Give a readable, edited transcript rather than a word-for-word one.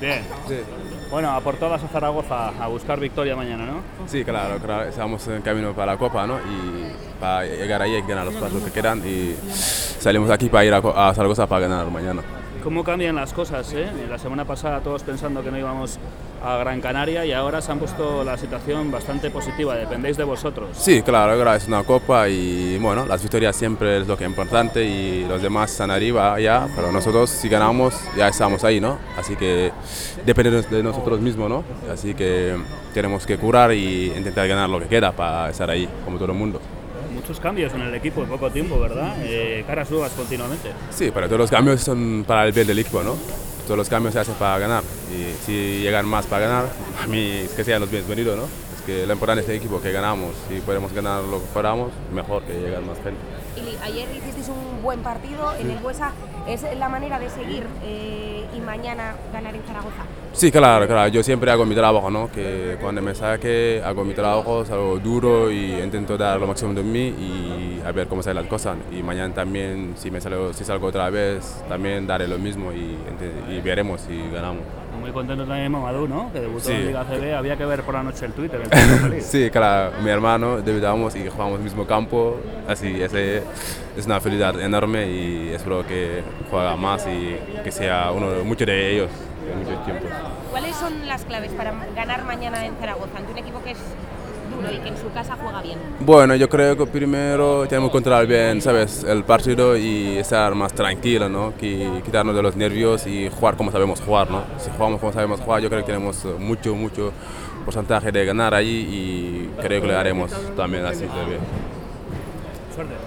Bien. Sí, Bueno, a por todas a Zaragoza a buscar victoria mañana, ¿no? sí, claro, claro, estamos en camino para la Copa, ¿no? Y para llegar ahí hay que ganar los partidos que quedan y salimos aquí para ir a Zaragoza para ganar mañana. ¿Cómo cambian las cosas, eh? La semana pasada todos pensando que no íbamos a Gran Canaria y ahora se han puesto la situación bastante positiva, dependéis de vosotros. Sí, claro, claro, es una Copa y bueno, las victorias siempre es lo que es importante y los demás están arriba ya, pero nosotros si ganamos ya estamos ahí, ¿no? Así que depende de nosotros mismos, ¿no? Así que tenemos que curar y intentar ganar lo que queda para estar ahí, como todo el mundo. Muchos cambios en el equipo en poco tiempo, ¿verdad? Caras nuevas continuamente. Sí, pero todos los cambios son para el bien del equipo, ¿no? Todos los cambios se hacen para ganar y si llegan más para ganar, a mí es que sean los bienvenidos, ¿no? Es que lo importante es el equipo, que ganamos. Si podemos ganar lo que podamos, mejor que llegar más gente. Y ayer hicisteis un buen partido en el Buesa. ¿Es la manera de seguir y mañana ganar en Zaragoza? Sí, claro, claro. Yo siempre hago mi trabajo, ¿no? Que cuando me saque, hago mi trabajo, salgo duro y intento dar lo máximo de mí y a ver cómo salen las cosas. Y mañana también, si salgo otra vez, también daré lo mismo y veremos si ganamos. Muy contento también Mamadou, ¿no? Que debutó Sí. en Liga CB. Había que ver por la noche el Twitter. El partido feliz. Sí, claro, mi hermano, debutamos y jugamos en el mismo campo, así es una felicidad enorme y espero que juegue más y que sea mucho de ellos en muchos tiempos. ¿Cuáles son las claves para ganar mañana en Zaragoza ante un equipo que es duro y que en su casa juega bien? Bueno, yo creo que primero tenemos que controlar bien, ¿sabes? El partido y estar más tranquilo, ¿no? Quitarnos de los nervios y jugar como sabemos jugar, ¿no? Si jugamos como sabemos jugar, yo creo que tenemos mucho porcentaje de ganar allí y creo que lo haremos también así. Suerte.